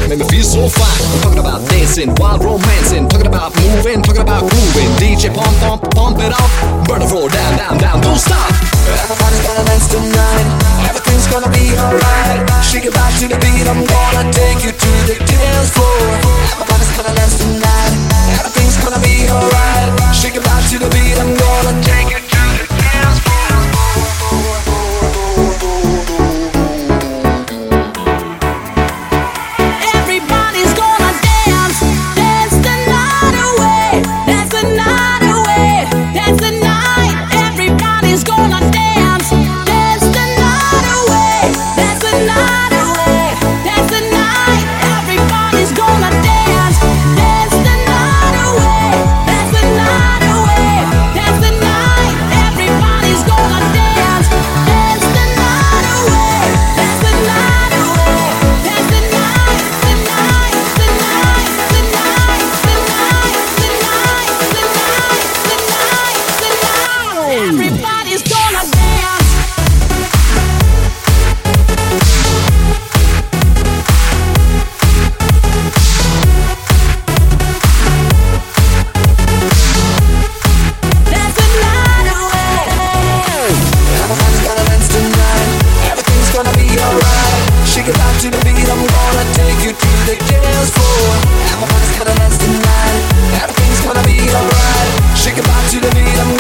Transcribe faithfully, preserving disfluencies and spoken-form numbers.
make me feel so fine. I'm talking about dancing, wild romancing, talking about moving, talking about grooving. D J pump, pump, pump it up, burn the floor down, down, down, don't stop. Everybody's gonna dance tonight, everything's gonna be alright. Shake it back to the beat, I'm gonna take you to the dance floor. Everybody's gonna dance tonight, everything's gonna be alright. Shake it back to the beat, I'm gonna take you to the dance floor. Everybody's gonna dance, dance the night away, dance the night away, dance the night. Everybody's gonna dance, dance the night away, dance the night away, dance the night. Everybody's gonna dance, dance the night away, dance the night away, dance the night. Everybody's gonna dance, dance the night away, dance the night away, dance the night, the night, the night, the night, the night, the night, the night, the night, the night. Everybody's gonna dance. Dance the night away. Everybody's gonna dance tonight, everything's gonna be alright. Shake it back to the beat, I'm gonna take you to the dance floor. Everybody's gonna dance tonight, everything's gonna be alright. Shake it back to the beat, I'm